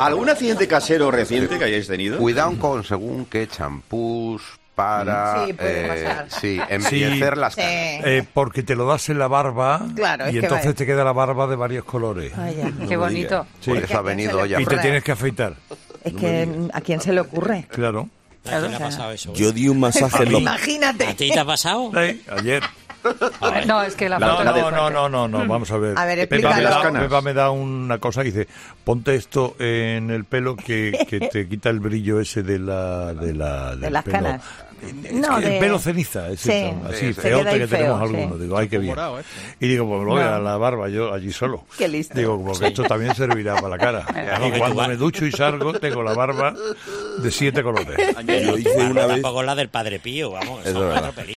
¿Algún accidente casero reciente que hayáis tenido? Cuidado con según qué champús para puede pasar. embellecer las canas. Porque te lo das en la barba Claro, es y que entonces te queda la barba de varios colores. Vaya. Qué bonito. Sí. Por eso ha venido ya. Y te tienes que afeitar. Es que ¿a quién se le ocurre? Claro. ¿A quién le ha pasado eso? Yo di un masaje en los... Imagínate. ¿A ti te ha pasado? Ayer. No, es que la foto No, vamos a ver. A ver, Pepa explícalo. me da una cosa y dice, ponte esto en el pelo que te quita el brillo ese del las pelo. canas. El pelo ceniza, es Sí, eso, así, se feote queda ahí que tenemos feo, algunos. sí. Digo, ay, qué bien. Y digo, pues me lo voy a la barba yo allí solo. Qué listo. Digo, como que esto también servirá para la cara. Y cuando me ducho y salgo, tengo la barba de 7 colores. Yo hice una vez... Tampoco la del Padre Pío, vamos. Eso Son es cuatro verdad. películas.